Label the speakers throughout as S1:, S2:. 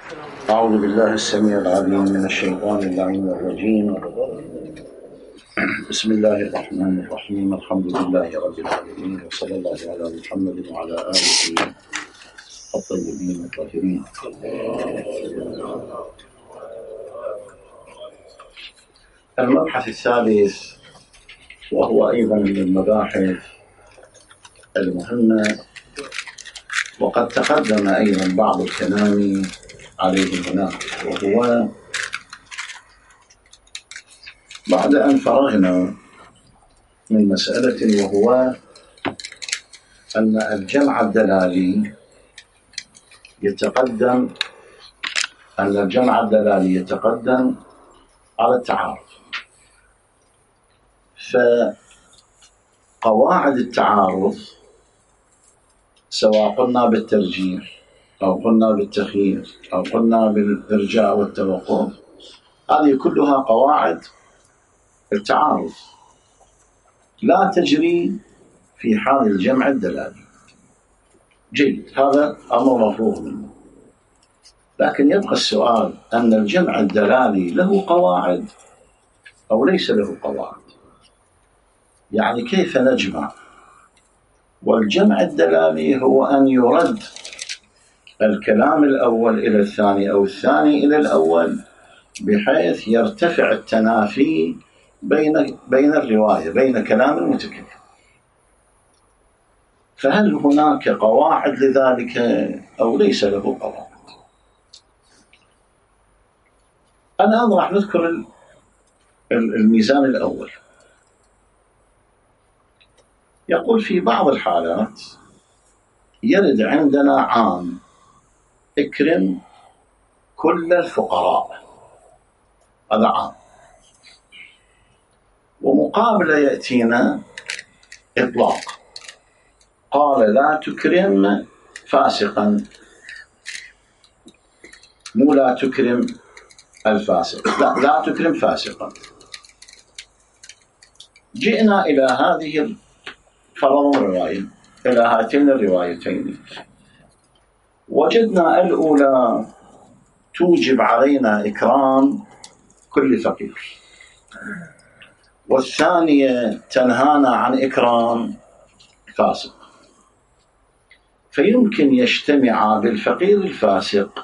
S1: أعوذ بالله السميع العليم من الشيطان اللعين الرجيم. بسم الله الرحمن الرحيم. الحمد لله رب العالمين، وصلى الله على محمد وعلى آله الطيبين الطاهرين. المبحث الثالث، وهو أيضا من المباحث المهمة، وقد تقدم أيضا بعض الكلام عليه هناك، وهو بعد أن فرغنا من مسألة، وهو أن الجمع الدلالي يتقدم على التعارض. فقواعد التعارض، سواء قلنا بالترجيح أو قلنا بالتخيير أو قلنا بالإرجاء والتوقف، هذه كلها قواعد التعارض لا تجري في حال الجمع الدلالي. جيد، هذا أمر مفروغ منه. لكن يبقى السؤال، أن الجمع الدلالي له قواعد أو ليس له قواعد؟ يعني كيف نجمع؟ والجمع الدلالي هو أن يرد الكلام الأول إلى الثاني أو الثاني إلى الأول، بحيث يرتفع التنافي بين الرواية، بين كلام المتكلم. فهل هناك قواعد لذلك أو ليس له قواعد؟ الآن راح نذكر الميزان الأول. يقول في بعض الحالات يرد عندنا عام: اكرم كل الفقراء، هذا عام. ومقابله يأتينا إطلاق، قال لا تكرم فاسقا، مو لا تكرم الفاسق، لا تكرم فاسقا. جئنا إلى هذه فرض الرواية، إلى هاتين الروايتين، وجدنا الأولى توجب علينا إكرام كل فقير، والثانية تنهانا عن إكرام فاسق. فيمكن يجتمع بالفقير الفاسق.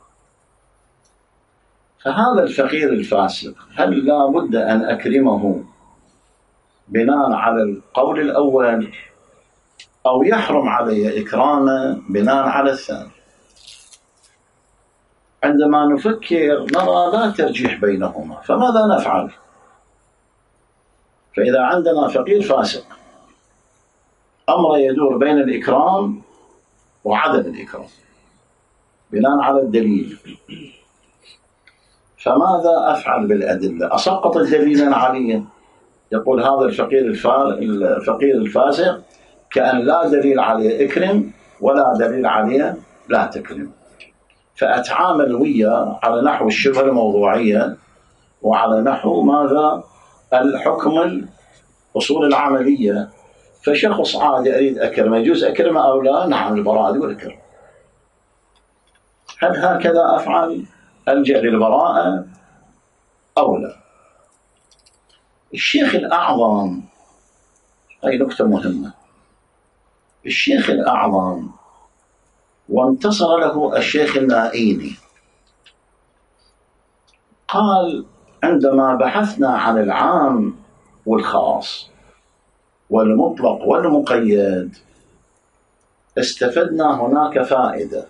S1: فهذا الفقير الفاسق هل لا بد أن أكرمه بناء على القول الأول، أو يحرم علي إكرامه بناء على الثاني؟ عندما نفكر نرى لا ترجيح بينهما، فماذا نفعل؟ فإذا عندنا فقير فاسق، أمر يدور بين الإكرام وعدم الإكرام بناء على الدليل. فماذا أفعل بالأدلة؟ أسقط الدليل عليه، يقول هذا الفقير الفاسق كأن لا دليل عليه اكرم، ولا دليل عليه لا تكرم. فأتعامل وياه على نحو الشبهة الموضوعية، وعلى نحو ماذا؟ الحكم الأصول العملية. فشخص عادي أريد أكرمه، يجوز أكرمه أو لا؟ نعم، البراءة يقول أكرم. هل هكذا أفعل؟ ألجأ للبراءة أو لا؟ الشيخ الأعظم، هذه نقطة مهمة، الشيخ الأعظم وانتصر له الشيخ النائيني، قال عندما بحثنا عن العام والخاص والمطلق والمقيد، استفدنا هناك فائدة،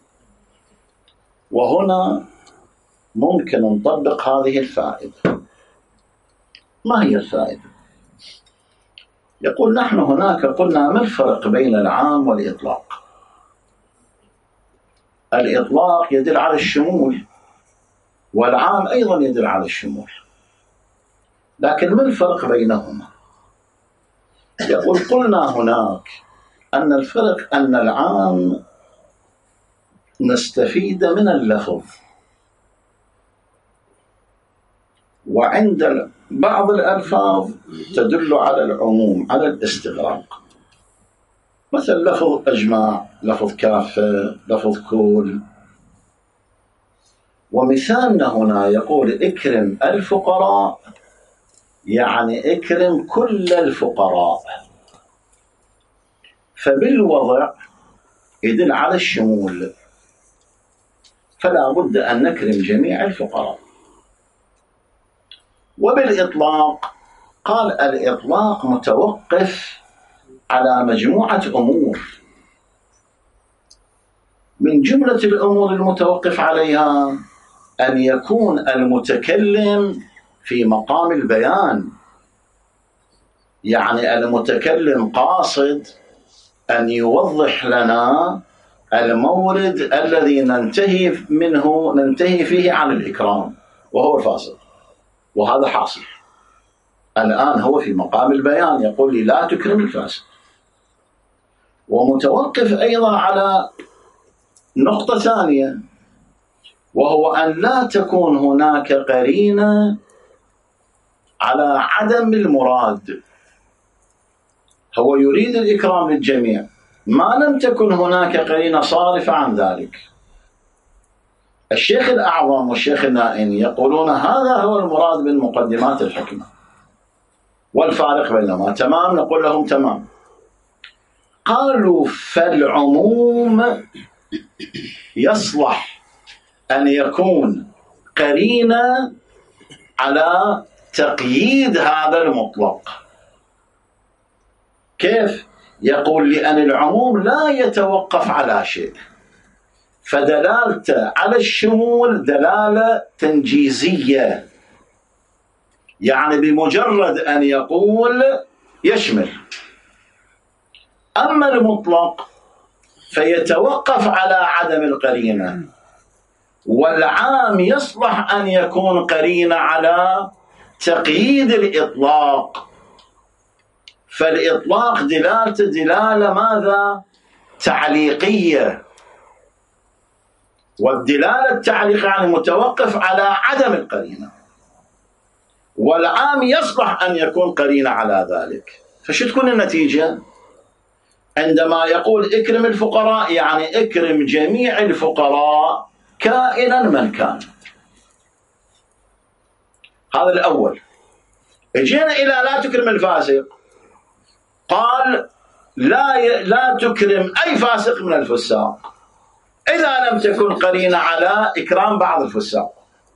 S1: وهنا ممكن نطبق هذه الفائدة. ما هي الفائدة؟ يقول نحن هناك قلنا ما الفرق بين العام والإطلاق؟ الإطلاق يدل على الشمول، والعام أيضا يدل على الشمول، لكن ما الفرق بينهما؟ يقول قلنا هناك أن الفرق أن العام نستفيد من اللفظ، وعند بعض الألفاظ تدل على العموم، على الاستغراق، مثل لفظ أجمع، لفظ كافة، لفظ كل. ومثالنا هنا يقول اكرم الفقراء، يعني اكرم كل الفقراء، فبالوضع يدل على الشمول، فلا بد أن نكرم جميع الفقراء. وبالإطلاق قال الإطلاق متوقف على مجموعة أمور، من جملة الأمور المتوقف عليها أن يكون المتكلم في مقام البيان، يعني المتكلم قاصد أن يوضح لنا المورد الذي ننتهي فيه عن الإكرام، وهو الفاسق. وهذا حاصل الآن، هو في مقام البيان يقول لي لا تكرم الفاسق. ومتوقف أيضا على نقطة ثانية، وهو أن لا تكون هناك قرينة على عدم المراد. هو يريد الإكرام للجميع ما لم تكن هناك قرينة صارفة عن ذلك. الشيخ الأعظم والشيخ النائني يقولون هذا هو المراد من مقدمات الحكمة، والفارق بينهما تمام، نقول لهم تمام. قالوا فالعموم يصلح أن يكون قرينة على تقييد هذا المطلق. كيف؟ يقول لأن العموم لا يتوقف على شيء، فدلالته على الشمول دلالة تنجيزية، يعني بمجرد أن يقول يشمل. أما المطلق فيتوقف على عدم القرينة، والعام يصلح أن يكون قرينة على تقييد الإطلاق. فالإطلاق دلالته دلالة ماذا؟ تعليقية، والدلالة التعليقية يعني متوقف على عدم القرينة، والعام يصلح أن يكون قرينة على ذلك. فشو تكون النتيجة؟ عندما يقول اكرم الفقراء يعني اكرم جميع الفقراء كائنا من كان. هذا الأول. اجينا إلى لا تكرم الفاسق، قال لا تكرم أي فاسق من الفساق إذا لم تكن قرينة على إكرام بعض الفساق.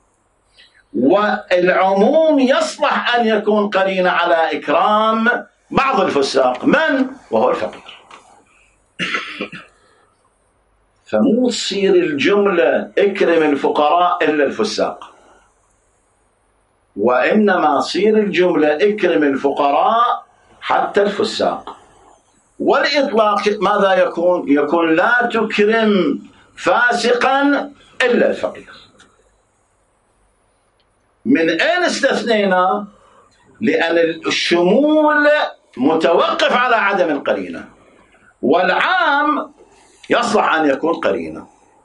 S1: والعموم يصلح أن يكون قرينة على إكرام بعض الفساق، من؟ وهو الفقير. فمو تصير الجملة اكرم الفقراء إلا الفساق، وإنما تصير الجملة اكرم الفقراء حتى الفساق. والإطلاق ماذا يكون؟ يكون لا تكرم فاسقا إلا الفقير. من أين استثنينا؟ لأن الشمول متوقف على عدم القرينة، والعام يصلح أن يكون قرينة.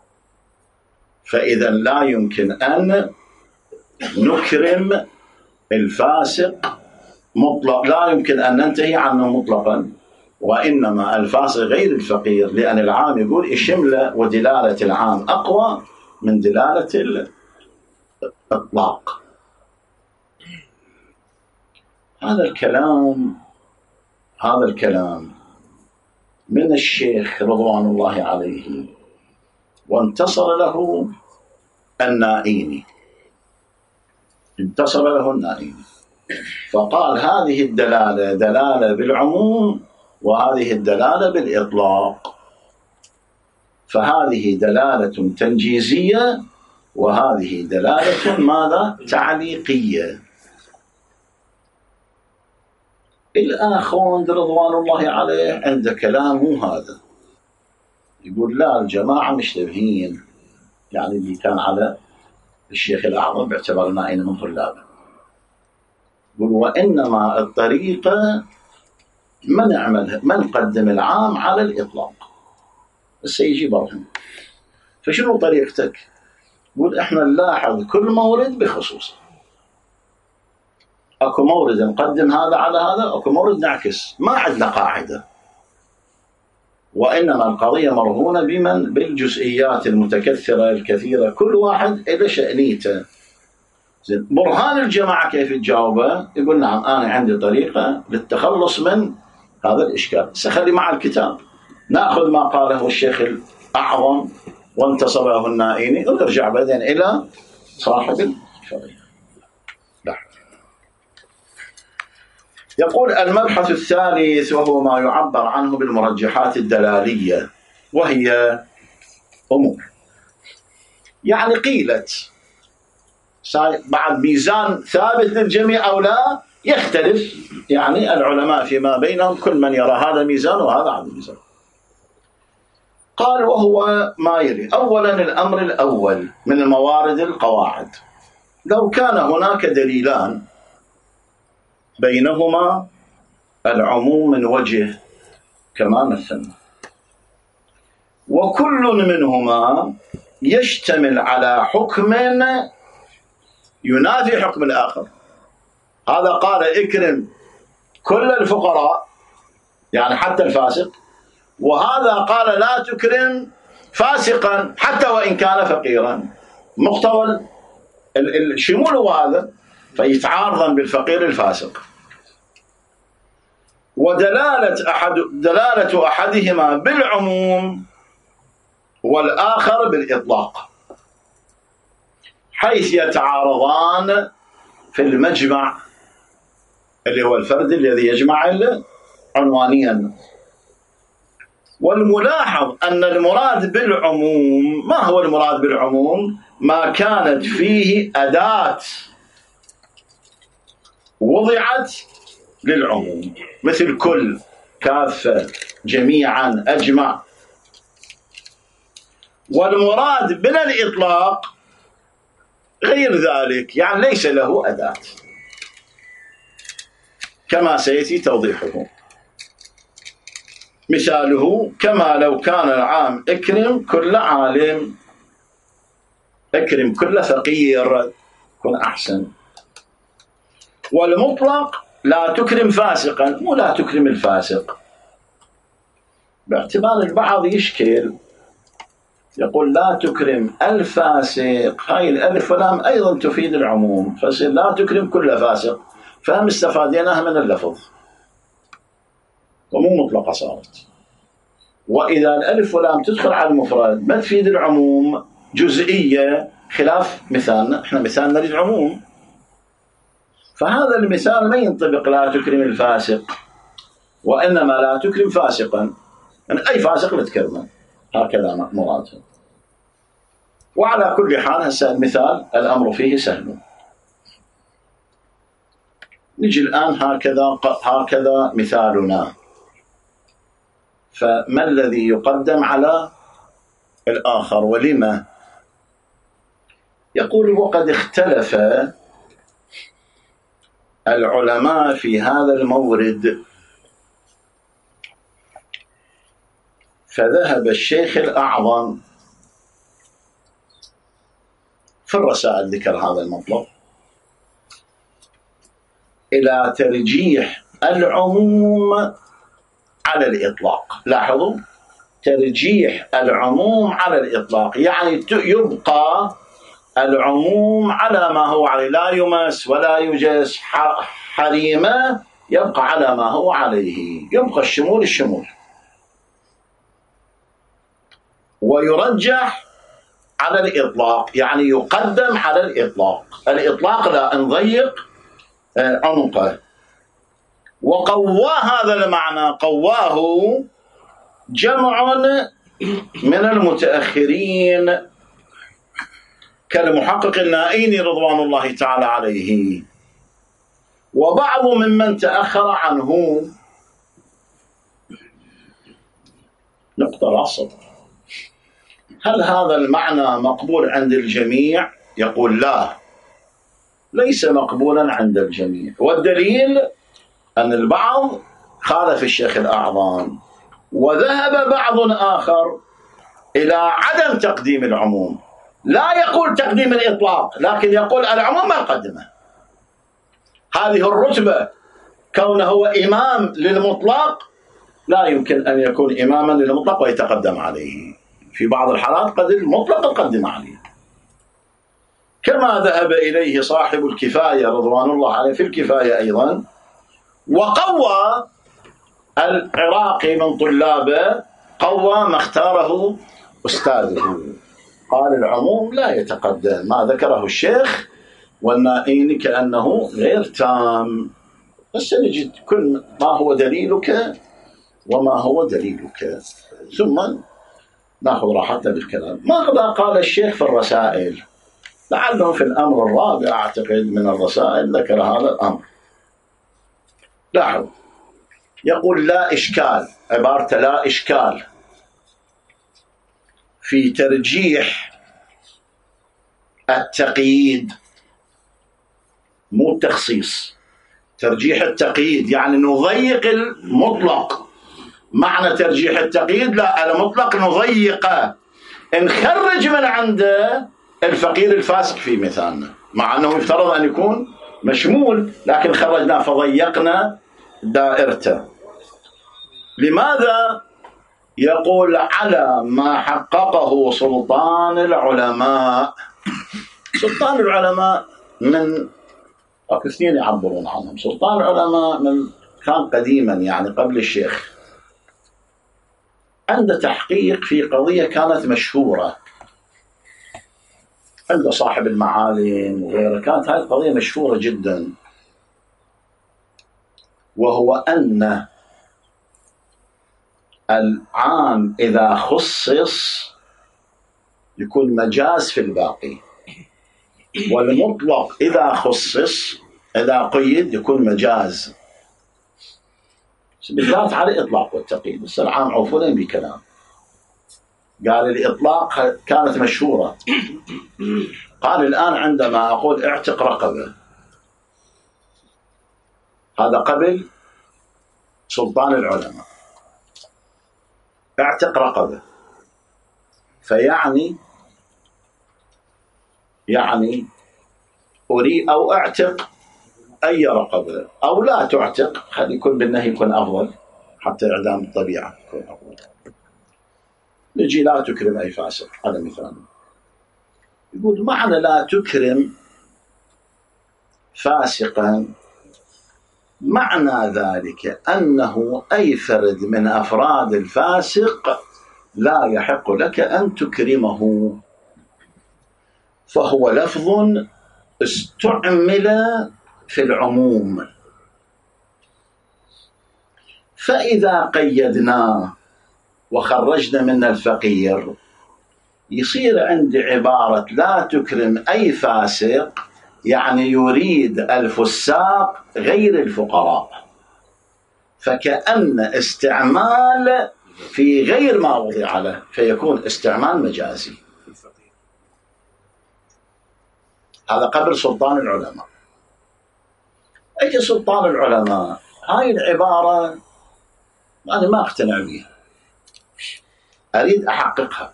S1: فإذا لا يمكن أن نكرم الفاسق مطلق، لا يمكن أن ننتهي عنه مطلقا، وإنما الفاسق غير الفقير، لأن العام يقول الشملة ودلالة العام أقوى من دلالة الإطلاق. هذا الكلام من الشيخ رضوان الله عليه، وانتصر له النائيني، فقال هذه الدلالة دلالة بالعموم، وهذه الدلالة بالإطلاق، فهذه دلالة تنجيزية وهذه دلالة ماذا؟ تعليقية. الآخوند رضوان الله عليه عند كلامه هذا يقول لا، الجماعة مشتبهين، يعني اللي كان على الشيخ الأعظم باعتبار النائين من طلابه، يقول وإنما الطريقة ما نقدم العام على الإطلاق. السيجي برهم فشنو طريقتك؟ يقول احنا نلاحظ كل مورد بخصوصه، اكو مورد نقدم هذا على هذا، اكو مورد نعكس، ما عندنا قاعدة. وإنما القضية مرهونة بالجزئيات المتكثرة الكثيرة، كل واحد إلى شأنيته. برهان الجماعة كيف تجاوبه؟ يقول نعم أنا عندي طريقة للتخلص من هذا الإشكال. سخلي مع الكتاب نأخذ ما قاله الشيخ الأعظم وانتصبه النائيني ونرجع بعدين إلى صاحب الشريعة. يقول المبحث الثالث وهو ما يعبر عنه بالمرجحات الدلالية، وهي أمور يعني قيلت بعد ميزان ثابت للجميع أو لا يختلف، يعني العلماء فيما بينهم كل من يرى هذا ميزان وهذا عن ميزان. قال وهو ما يلي: أولا الأمر الأول من الموارد القواعد، لو كان هناك دليلان بينهما العموم من وجه كما مثلنا، وكل منهما يشتمل على حكم ينافي حكم الآخر. هذا قال اكرم كل الفقراء يعني حتى الفاسق، وهذا قال لا تكرم فاسقا حتى وإن كان فقيرا. مقتضى الشمول هو هذا، فيتعارضا بالفقير الفاسق. دلالة أحدهما بالعموم والآخر بالإطلاق، حيث يتعارضان في المجمع اللي هو الفرد الذي يجمع العنوانيا. والملاحظ أن المراد بالعموم، ما هو المراد بالعموم؟ ما كانت فيه أداة وضعت للعموم، مثل كل، كافة، جميعا، أجمع. والمراد من الإطلاق غير ذلك، يعني ليس له أداة، كما سيأتي توضيحه. مثاله كما لو كان العام اكرم كل عالم، اكرم كل فقير، كن أحسن. والمطلق لا تكرم فاسقا، مو لا تكرم الفاسق، باعتبار البعض يشكل يقول لا تكرم الفاسق، هاي الألف واللام أيضا تفيد العموم، فصير لا تكرم كل فاسق، فهم استفاديناها من اللفظ ومو مطلقة صارت. وإذا الألف واللام تدخل على المفرد ما تفيد العموم، جزئية، خلاف مثالنا، احنا مثالنا للعموم. فهذا المثال ما ينطبق لا تكرم الفاسق، وإنما لا تكرم فاسقا، يعني أي فاسق لا تكرمه، هكذا مراده. وعلى كل حال هسه المثال الأمر فيه سهل. نجي الآن هكذا مثالنا، فما الذي يقدم على الآخر ولما؟ يقول وقد اختلف العلماء في هذا المورد، فذهب الشيخ الأعظم في الرسائل ذكر هذا المطلب إلى ترجيح العموم على الإطلاق. لاحظوا، ترجيح العموم على الإطلاق، يعني يبقى العموم على ما هو عليه، لا يمس ولا يجس، حريمة يبقى على ما هو عليه، يبقى الشمول. ويرجح على الإطلاق، يعني يقدم على الإطلاق لا نضيق عمقه. وقواه هذا المعنى، قواه جمع من المتأخرين كالمحقق النائيني رضوان الله تعالى عليه، وبعض ممن تأخر عنه. نقطة العصر، هل هذا المعنى مقبول عند الجميع؟ يقول لا، ليس مقبولا عند الجميع. والدليل أن البعض خالف الشيخ الأعظم، وذهب بعض آخر إلى عدم تقديم العموم، لا يقول تقديم الإطلاق، لكن يقول العموم ما قدمه. هذه الرتبة، كونه هو إمام للمطلق لا يمكن أن يكون إماما للمطلق ويتقدم عليه، في بعض الحالات قد المطلق يقدم عليه، كما ذهب إليه صاحب الكفاية رضوان الله عليه في الكفاية أيضا. وقوى العراقي من طلابه، قوى ما اختاره أستاذه، قال العموم لا يتقدم، ما ذكره الشيخ والنائين كأنه غير تام، بس نجد كل ما هو دليلك وما هو دليلك، ثم نأخذ راحتنا بالكلام. ماذا قال الشيخ في الرسائل؟ لعله في الأمر الرابع أعتقد من الرسائل ذكر هذا الأمر. لاحظ، يقول لا إشكال، عبارة لا إشكال في ترجيح التقييد، مو التخصيص، ترجيح التقييد يعني نضيق المطلق. معنى ترجيح التقييد لا، المطلق نضيقه، نخرج من عنده الفقير الفاسق في مثالنا، مع أنه يفترض أن يكون مشمول، لكن خرجناه فضيقنا دائرته. لماذا؟ يقول على ما حققه سلطان العلماء. سلطان العلماء من اثنين يعبرون عنهم. سلطان العلماء من كان قديما يعني قبل الشيخ، عنده تحقيق في قضية كانت مشهورة عند صاحب المعالم وغيره، كانت هذه القضية مشهورة جدا، وهو أن العام إذا خصص يكون مجاز في الباقي، والمطلق إذا خصص إذا قيد يكون مجاز، بالذات على الإطلاق والتقييد. بس العام عوفوا بكلام، قال الإطلاق كانت مشهورة، قال الآن عندما أقول اعتق رقبة، هذا قبل سلطان العلماء، اعتق رقبة، فيعني أريد أو اعتق أي رقبة، أو لا تعتق، خلي يكون بالنهي يكون أفضل حتى إعدام الطبيعة يكون أفضل. نجي لا تكرم أي فاسق على مثال، يقول معنى لا تكرم فاسقا معنى ذلك أنه أي فرد من أفراد الفاسق لا يحق لك أن تكرمه، فهو لفظ استعمل في العموم، فإذا قيدناه وخرجنا من الفقير يصير عندي عبارة لا تكرم أي فاسق، يعني يريد الفساق غير الفقراء، فكأن استعمال في غير ما وضع له، فيكون استعمال مجازي. هذا قبل سلطان العلماء. أجي سلطان العلماء، هاي العبارة أنا ما أقتنع بها، أريد أحققها.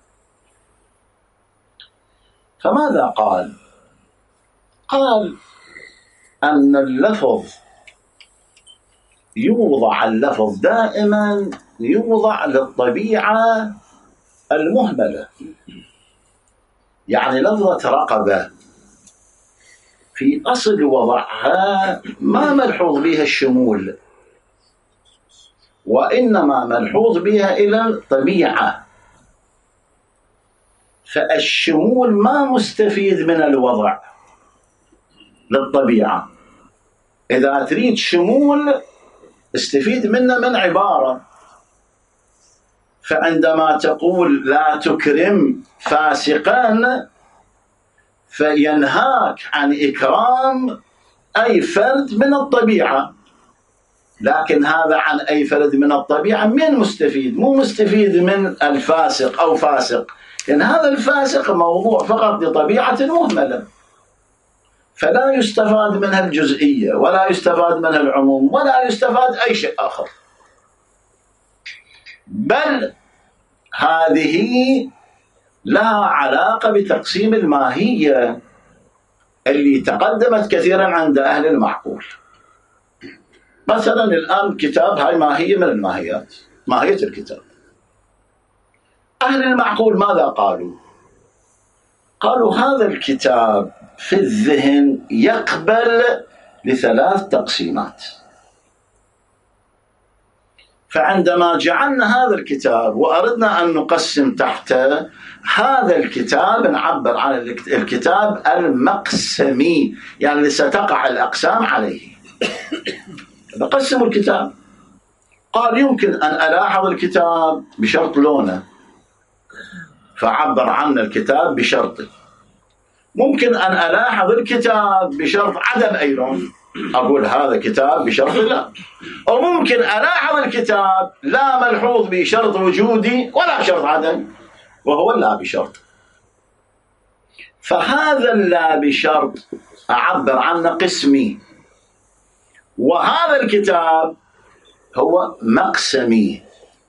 S1: فماذا قال؟ قال أن اللفظ يوضع، اللفظ دائما يوضع للطبيعة المهملة، يعني لفظة رقبة في أصل وضعها ما ملحوظ بها الشمول، وإنما ملحوظ بها إلى الطبيعة، فالشمول ما مستفيد من الوضع للطبيعة. إذا تريد شمول استفيد منه من عبارة، فعندما تقول لا تكرم فاسقا فينهاك عن إكرام أي فرد من الطبيعة، لكن هذا عن أي فرد من الطبيعة من مستفيد؟ مو مستفيد من الفاسق أو فاسق، لأن هذا الفاسق موضوع فقط لطبيعة مهملة، فلا يستفاد منها الجزئية ولا يستفاد منها العموم ولا يستفاد أي شيء آخر، بل هذه لها علاقة بتقسيم الماهية اللي تقدمت كثيرا عند أهل المعقول. مثلا الآن كتاب، هاي ماهية من الماهيات، ماهية الكتاب. أهل المعقول ماذا قالوا؟ قالوا هذا الكتاب في الذهن يقبل ل3 تقسيمات. فعندما جعلنا هذا الكتاب وأردنا أن نقسم تحته هذا الكتاب، نعبر عن الكتاب المقسمي، يعني اللي ستقع الأقسام عليه. نقسم الكتاب. قال يمكن أن ألاحظ الكتاب بشرط لونه، فعبر عن الكتاب بشرط. ممكن أن ألاحظ الكتاب بشرط عدم أي لون، أقول هذا كتاب بشرط لا. أو ممكن ألاحظ الكتاب لا ملحوظ بشرط وجودي ولا شرط عدم، وهو لا بشرط. فهذا اللا بشرط أعبر عنه قسمي، وهذا الكتاب هو مقسمي.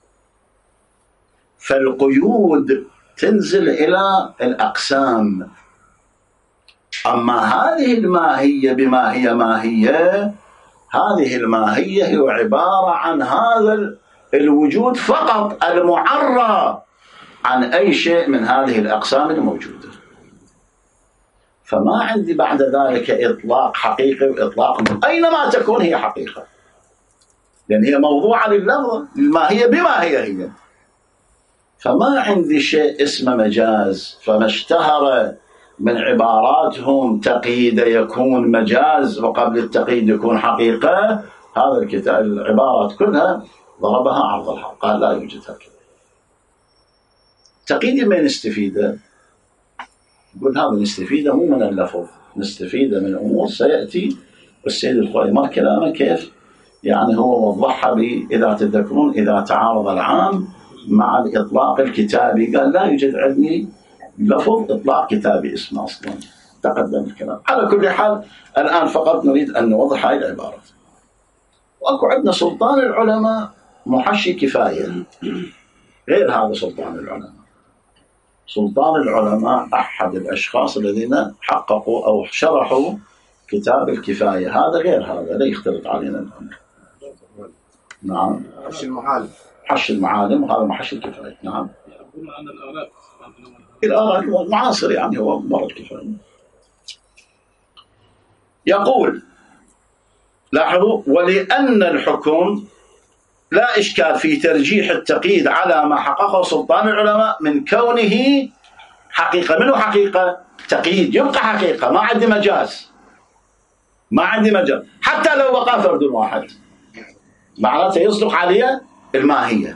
S1: فالقيود تنزل إلى الأقسام. أما هذه الماهية بما هي ماهية، هذه الماهية هي عبارة عن هذا الوجود فقط المعرى عن أي شيء من هذه الأقسام الموجودة. فما عندي بعد ذلك إطلاق حقيقي وإطلاق أينما تكون هي حقيقة، لأن هي موضوعة لللفظ، الماهية بما هي. فما عندي شيء اسمه مجاز. فما اشتهر من عباراتهم تقييد يكون مجاز وقبل التقييد يكون حقيقة، هذا الكتاب العبارات كلها ضربها عرض الحق، قال لا يوجد هكذا. تقييد من نستفيده؟ يقول هذا نستفيده مو من اللفظ، نستفيده من أمور سيأتي. والسيد الخوئي مر كلامه كيف يعني هو وضحها إذا تذكرون إذا تعارض العام مع الإطلاق الكتابي، قال لا يوجد عندي لفظ إطلاق كتابي اسمه أصلا، تقدم الكلام. على كل حال الآن فقط نريد أن نوضح هذه العبارات. وأكو عندنا سلطان العلماء محشي كفاية، غير هذا سلطان العلماء. سلطان العلماء أحد الأشخاص الذين حققوا أو شرحوا كتاب الكفاية، هذا غير هذا، لا يختلط علينا الأمر. نعم، حش المعالم وهذا محش الكفاية. نعم، الآراء معاصر يعني هو مرة الكفاية. يقول لاحظوا ولأن الحكم لا إشكال في ترجيح التقييد على ما حققه سلطان العلماء من كونه حقيقة. منه حقيقة؟ تقييد يبقى حقيقة، ما عندي مجاز، ما عندي مجاز. حتى لو بقى فرد واحد معناته يصدق عليه الماهية.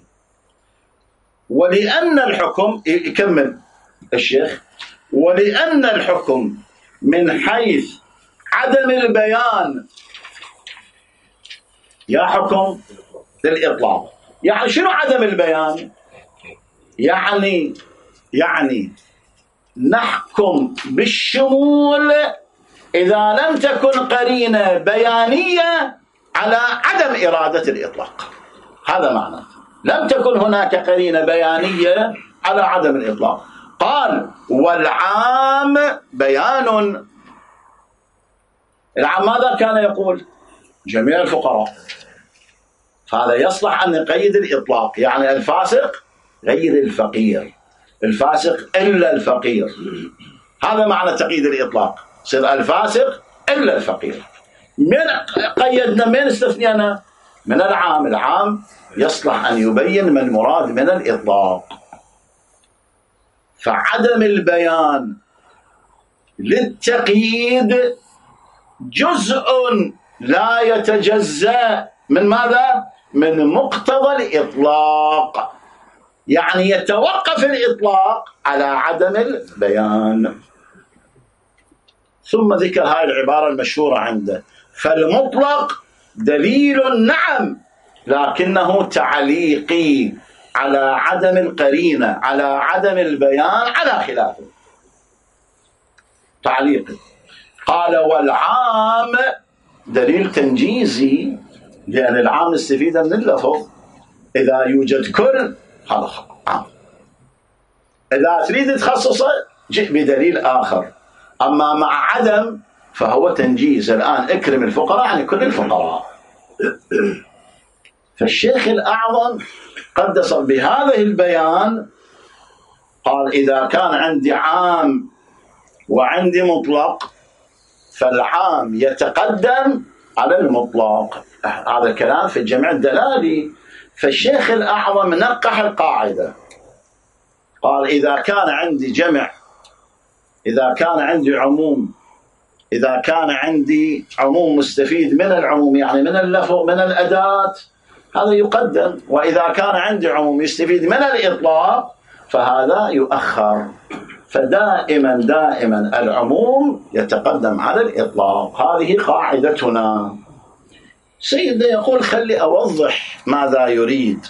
S1: ولأن الحكم، يكمل الشيخ، ولأن الحكم من حيث عدم البيان، يا حكم للإطلاق. يعني شنو عدم البيان؟ يعني نحكم بالشمول إذا لم تكن قرينة بيانية على عدم إرادة الإطلاق. هذا معنى لم تكن هناك قرينة بيانية على عدم الإطلاق. قال والعام بيان. العام ماذا كان يقول؟ جميع الفقراء. فهذا يصلح أن نقيد الإطلاق، يعني الفاسق غير الفقير، الفاسق إلا الفقير. هذا معنى تقييد الإطلاق، صير الفاسق إلا الفقير. من قيدنا، من استثنينا؟ من العام. العام يصلح أن يبين ما المراد من الإطلاق. فعدم البيان للتقييد جزء لا يتجزأ من ماذا؟ من مقتضى الإطلاق. يعني يتوقف الإطلاق على عدم البيان. ثم ذكر هذه العبارة المشهورة عنده: فالمطلق دليل نعم لكنه تعليقي على عدم القرينة، على عدم البيان، على خلافه. تعليقي. قال والعام دليل تنجيزي، لأن العام نستفيد من اللفظ. إذا يوجد كل هذا عام، إذا تريد تخصصه جئ بدليل آخر. أما مع عدم فهو تنجيز. الآن اكرم الفقراء يعني كل الفقراء، فالشيخ الأعظم قدس بهذا البيان قال إذا كان عندي عام وعندي مطلق فالعام يتقدم على المطلق. هذا الكلام في الجمع الدلالي. فالشيخ الأعظم نقح القاعدة قال إذا كان عندي جمع، إذا كان عندي عموم، إذا كان عندي عموم مستفيد من العموم يعني من اللفظ من الأداة هذا يقدم، وإذا كان عندي عموم يستفيد من الإطلاق فهذا يؤخر. فدائما العموم يتقدم على الإطلاق. هذه قاعدتنا. سيدنا يقول خلي أوضح ماذا يريد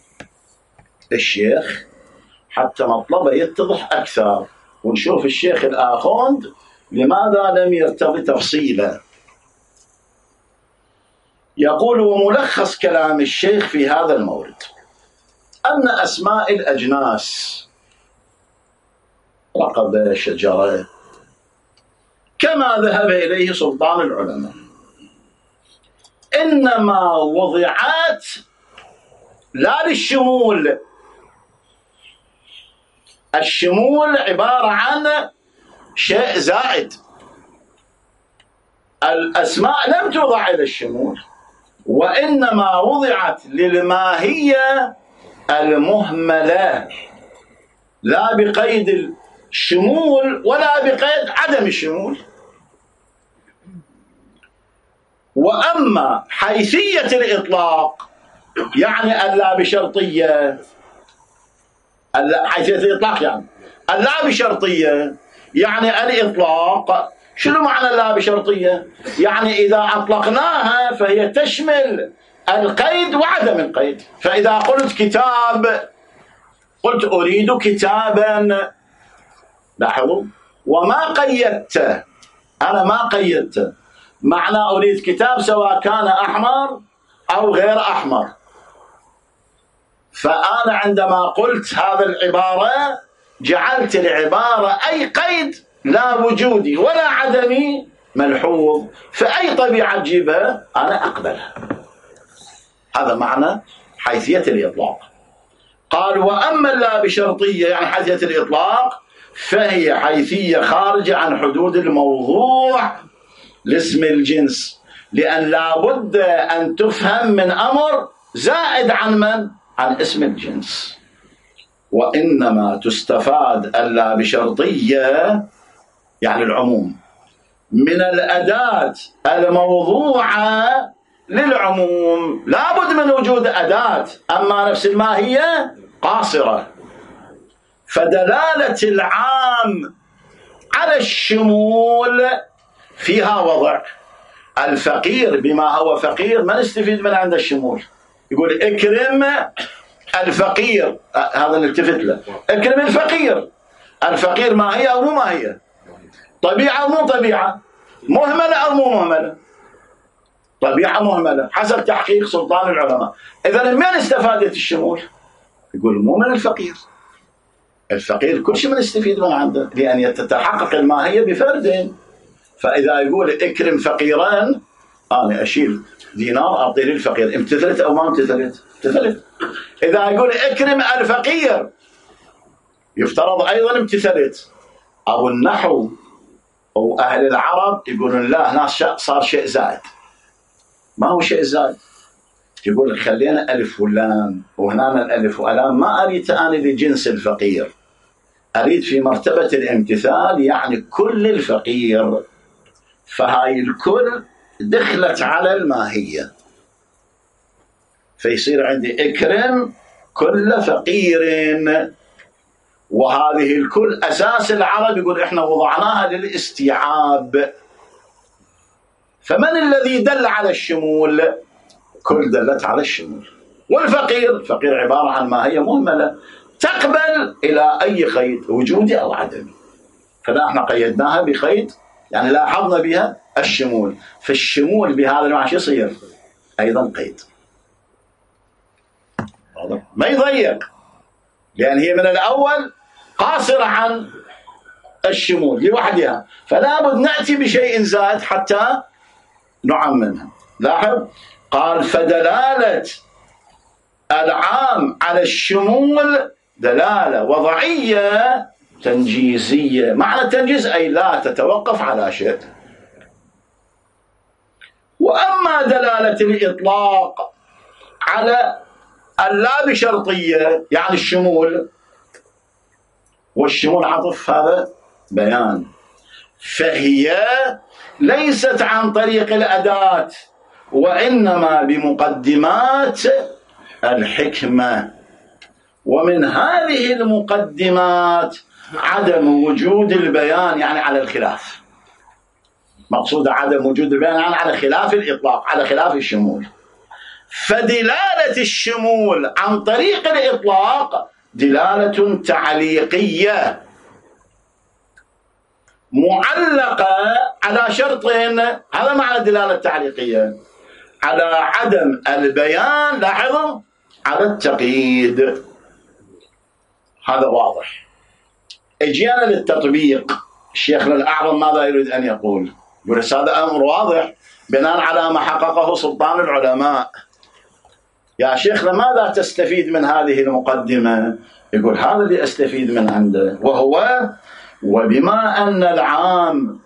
S1: الشيخ حتى مطلبه يتضح أكثر، ونشوف الشيخ الآخوند لماذا لم يرتضي تفصيلا. يقول وملخص كلام الشيخ في هذا المورد أن أسماء الأجناس رقبة شجرة كما ذهب إليه سلطان العلماء إنما وضعت لا للشمول. الشمول عبارة عن شيء زائد. الأسماء لم توضع إلى الشمول، وإنما وضعت للماهية المهملة، لا بقيد الشمول ولا بقيد عدم الشمول. وأما حيثية الإطلاق يعني اللا بشرطية، حيثية الإطلاق يعني اللا بشرطية يعني الإطلاق. شنو معنى اللا بشرطية؟ يعني إذا أطلقناها فهي تشمل القيد وعدم القيد. فإذا قلت كتاب قلت أريد كتابا، لاحظوا، وما قيدته، أنا ما قيدته، معنى أريد كتاب سواء كان أحمر أو غير أحمر. فأنا عندما قلت هذا العبارة جعلت العبارة أي قيد لا وجودي ولا عدمي ملحوظ، فأي طبيعة تجيبها أنا أقبلها. هذا معنى حيثية الإطلاق. قال وأما اللا بشرطية يعني حيثية الإطلاق فهي حيثية خارجة عن حدود الموضوع لاسم الجنس، لأن لا بد أن تفهم من أمر زائد عن من؟ عن اسم الجنس. وإنما تستفاد اللا بشرطية يعني العموم من الأداة الموضوعة للعموم، لا بد من وجود أداة، أما نفس الماهية قاصرة. فدلالة العام على الشمول فيها وضع. الفقير بما هو فقير ما نستفيد من عند الشمول. يقول اكرم الفقير، هذا نلتفت له، اكرم الفقير. الفقير ما هي أو مو ما هي؟ طبيعة أو مو طبيعة؟ مهملة أو مو مهملة؟ طبيعة مهملة حسب تحقيق سلطان العلماء. إذن من استفادت الشمول؟ يقول مو من الفقير. الفقير كل شيء من يستفيد من عنده، لأن تتحقق الماهية بفرد. فإذا يقول اكرم فقيرا، أنا أشيل دينار أعطي للفقير، امتثلت أو ما امتثلت؟ امتثلت. إذا يقول اكرم الفقير يفترض أيضا امتثلت. أو النحو أو أهل العرب يقولون لا هنا صار شيء زائد. ما هو شيء زائد؟ يقول خلينا ألف ولام، وهنا الألف واللام ما أريد أنا لجنس الفقير، أريد في مرتبة الامتثال يعني كل الفقير. فهاي الكل دخلت على الماهية، فيصير عندي اكرم كل فقير. وهذه الكل أساس العرب يقول إحنا وضعناها للاستيعاب. فمن الذي دل على الشمول؟ كل دلت على الشمول. والفقير فقير عبارة عن ماهية مهملة تقبل إلى أي قيد وجودي أو عدمي، فنحن قيدناها بقيد يعني لاحظنا بها الشمول. فالشمول بهذا المعنى يصير أيضا قيد، ما يضيق، لأن هي من الأول قاصرة عن الشمول لوحدها، فلا بد نأتي بشيء زائد حتى نعممها. لاحظ قال فدلالة العام على الشمول دلالة وضعية تنجيزية. معنى تنجيز أي لا تتوقف على شيء. وأما دلالة الإطلاق على اللا بشرطية يعني الشمول، والشمول عطف هذا بيان، فهي ليست عن طريق الأداة وإنما بمقدمات الحكمة. ومن هذه المقدمات عدم وجود البيان يعني على الخلاف. مقصود عدم وجود البيان يعني على خلاف الإطلاق، على خلاف الشمول. فدلالة الشمول عن طريق الإطلاق دلالة تعليقية معلقة على شرطين. هذا معنى الدلالة التعليقية، على عدم البيان، لاحظوا، على التقييد. هذا واضح. اجينا للتطبيق. الشيخ الأعظم ماذا يريد أن يقول؟ يقول هذا أمر واضح بناء على ما حققه سلطان العلماء. يا شيخ ماذا تستفيد من هذه المقدمة؟ يقول هذا اللي أستفيد من عنده، وهو وبما أن العام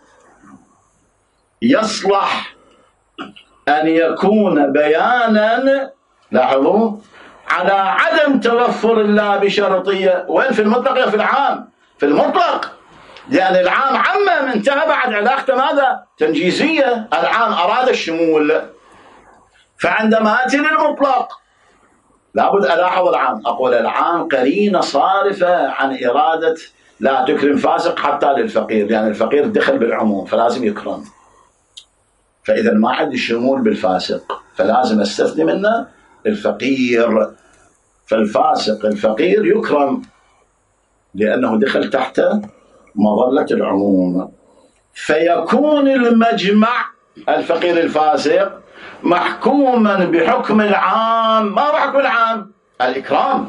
S1: يصلح أن يكون بيانا، لاحظوا، على عدم توفر الله بشرطية. وين؟ في المطلق يا في العام؟ في المطلق، لأن العام عمم، انتهى بعد علاقته ماذا؟ تنجيزية. العام أراد الشمول، فعندما أتي للمطلق لابد ألاحظ العام. أقول العام قرينة صارفة عن إرادة لا تكرم فاسق حتى للفقير، يعني الفقير دخل بالعموم فلازم يكرم. فإذا ما عندي الشمول بالفاسق فلازم استثني منه الفقير. فالفاسق الفقير يكرم لأنه دخل تحت مظلة العموم. فيكون المجمع الفقير الفاسق محكوما بحكم العام. ما هو حكم العام؟ الإكرام،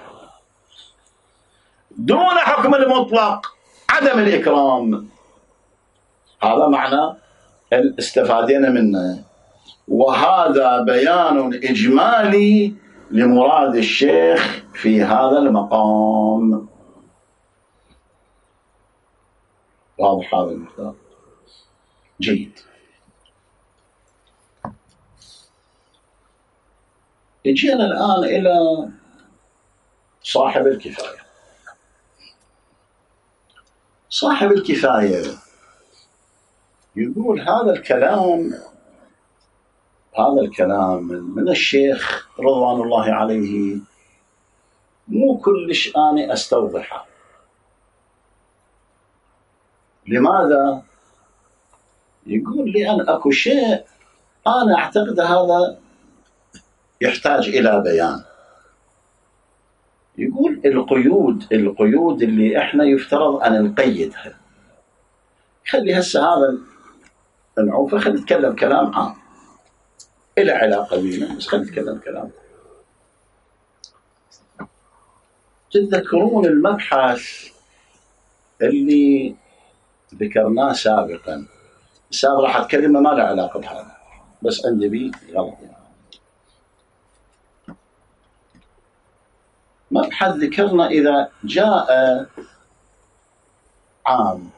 S1: دون حكم المطلق عدم الإكرام. هذا معنى استفادنا منه، وهذا بيان إجمالي لمراد الشيخ في هذا المقام. واضح هذا المثال؟ جيد. اجينا الآن إلى صاحب الكفاية. صاحب الكفاية يقول هذا الكلام من الشيخ رضوان الله عليه مو كلش أنا أستوضحه. لماذا؟ يقول لأن أكو شيء أنا أعتقد هذا يحتاج إلى بيان. يقول القيود اللي إحنا يفترض أن نقيدها، خلي هسه هذا العنف، خلي نتكلم كلام عام إلى علاقة بينا، بس خلي نتكلم كلام. تذكرون المبحث اللي ذكرناه سابقا؟ راح أتكلم ما له علاقة بهذا، بس عندي بيه غلط. مبحث ذكرنا إذا جاء عام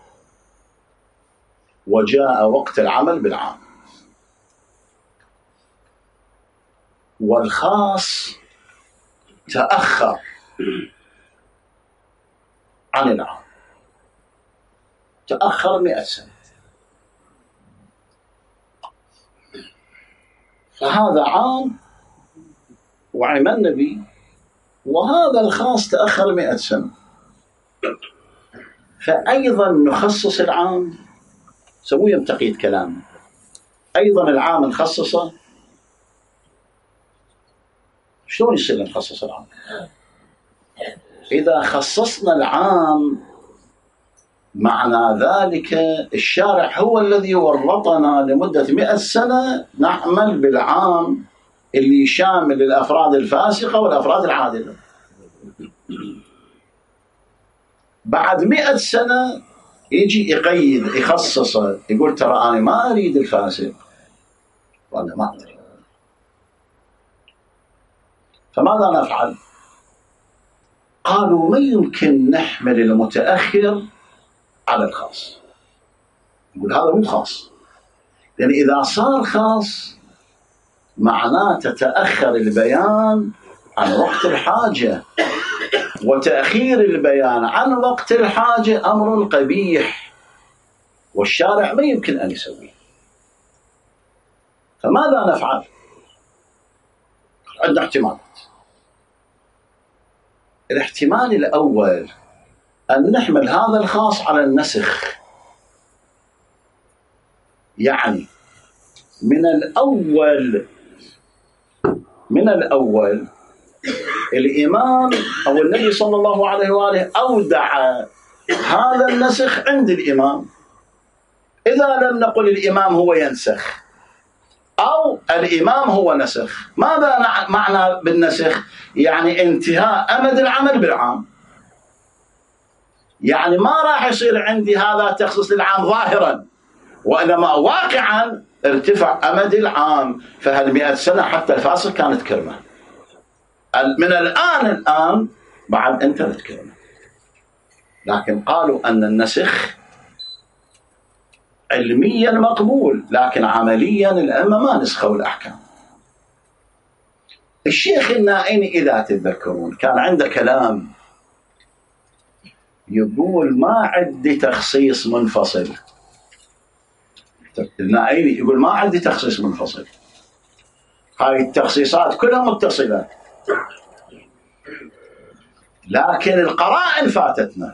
S1: وجاء وقت العمل بالعام والخاص تأخر عن العام، تأخر 100 سنة، فهذا عام وعملنا به، وهذا الخاص تأخر 100 سنة، فأيضا نخصص العام. سويا تقييد كلام، أيضا العام نخصصه. شلون يصير نخصص العام؟ إذا خصصنا العام معنى ذلك الشارع هو الذي ورطنا لمدة 100 سنة نعمل بالعام اللي شامل الأفراد الفاسقة والأفراد العادلة. بعد 100 سنة يجي يقيد يخصصه، يقول ترى أنا ما أريد الفاسق وأنا ما أدري، فماذا نفعل؟ قالوا ما يمكن نحمل المتأخر على الخاص. يقول هذا مو خاص، لأن إذا صار خاص معناه تتأخر البيان عن وقت الحاجة، وتأخير البيان عن وقت الحاجة أمر قبيح، والشارع ما يمكن أن يسويه. فماذا نفعل؟ عندنا احتمالات. الاحتمال الأول أن نحمل هذا الخاص على النسخ، يعني من الأول الإمام أو النبي صلى الله عليه وآله أودع هذا النسخ عند الإمام. إذا لم نقل الإمام هو ينسخ أو الإمام هو نسخ، ماذا معنى بالنسخ؟ يعني انتهاء أمد العمل بالعام. يعني ما راح يصير عندي هذا تخصيص للعام ظاهرا، وإنما واقعا ارتفع أمد العام. فهل 100 سنة حتى الفاصل كانت كرمة، من الآن بعد انتهت كرمة. لكن قالوا أن النسخ علميا مقبول، لكن عمليا الأئمة ما نسخوا الأحكام. الشيخ النائيني إذا تتذكرون كان عنده كلام يقول ما عندي تخصيص منفصل. النائيني يقول ما عندي تخصيص منفصل، هاي التخصيصات كلها متصلة، لكن القرائن فاتتنا.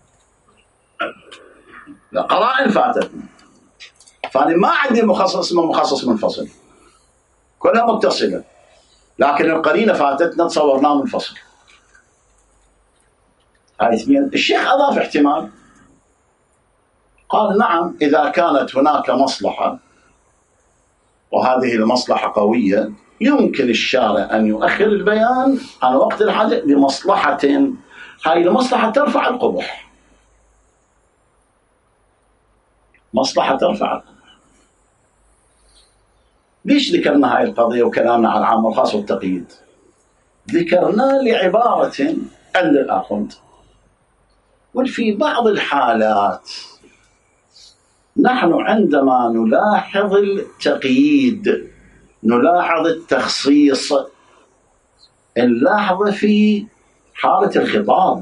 S1: القرائن فاتتنا، فأنا ما عندي مخصص منفصل، كلها متصلة، لكن القرينة فاتتنا تصورناه منفصل. هاي اثنين. الشيخ أضاف احتمال، قال نعم إذا كانت هناك مصلحة وهذه المصلحة قوية يمكن الشارع أن يؤخر البيان عن وقت الحاجة لمصلحة، هاي المصلحة ترفع القبح، مصلحة ترفع القبح. ليش ذكرنا هاي القضية وكلامنا عن العام والخاص والتقييد؟ ذكرنا لعبارة عند الآخوند، وفي بعض الحالات نحن عندما نلاحظ التقييد، نلاحظ التخصيص، نلاحظ في حالة الخطاب.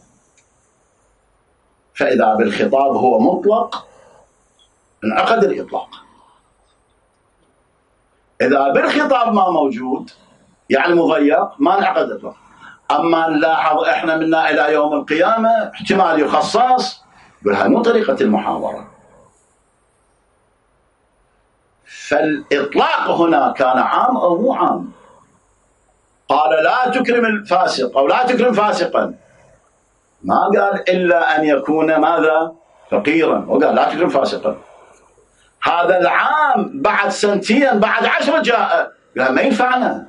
S1: فإذا بالخطاب هو مطلق انعقد الإطلاق، إذا بالخطاب ما موجود يعني مضيق ما انعقد الإطلاق. أما نلاحظ إحنا منا إلى يوم القيامة احتمال يخصص، يقول هاي مو طريقة المحاورة. فالإطلاق هنا كان عام أو مو عام. قال لا تكرم الفاسق أو لا تكرم فاسقا، ما قال إلا أن يكون ماذا؟ فقيرا، وقال لا تكرم فاسقا. هذا العام بعد سنتين بعد 10 جاء، قال ما ينفعنا.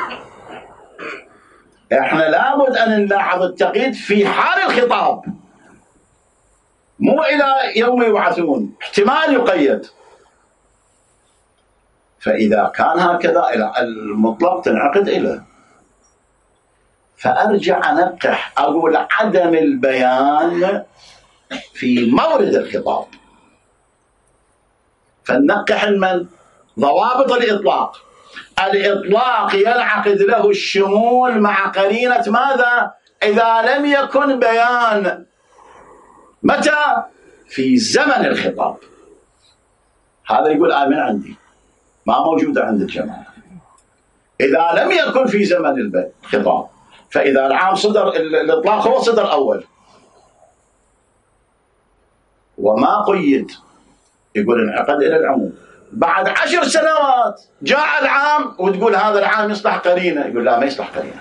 S1: احنا لابد أن نلاحظ التقييد في حال الخطاب، مو إلى يوم يبعثون، احتمال يقيد. فإذا كان هكذا إلى المطلق تنعقد إليه. فأرجع أنقح أقول عدم البيان في مورد الخطاب. فننقح من ضوابط الإطلاق. الإطلاق ينعقد له الشمول مع قرينة ماذا؟ إذا لم يكن بيان. متى؟ في زمن الخطاب. هذا يقول من عندي، ما موجودة عند الجماعة. إذا لم يكن في زمن الخطاب، فإذا العام صدر الإطلاق هو صدر أول وما قيد، يقول انعقد إلى العموم. بعد 10 سنوات جاء العام وتقول هذا العام يصلح قرينة، يقول لا ما يصلح قرينة.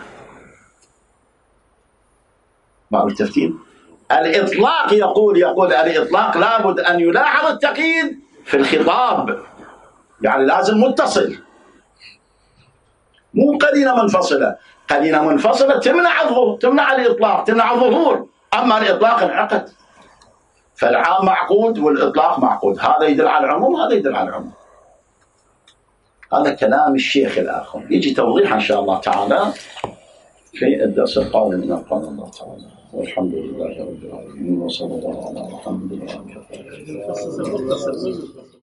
S1: ما التفتين؟ الإطلاق يقول الإطلاق لابد أن يلاحظ التقييد في الخطاب، يعني لازم متصل، مو قرينة منفصلة. قرينة منفصلة تمنع الإطلاق، تمنع الظهور. أما الإطلاق انعقد، فالعام معقود والإطلاق معقود، هذا يدل على العموم، هذا يدل على العموم. هذا كلام الشيخ الآخر، يجي توضيح إن شاء الله تعالى في الدرس القادم إن قال الله تعالى. والحمد لله رب العالمين وصلى الله على محمد وعلى آله وصحبه.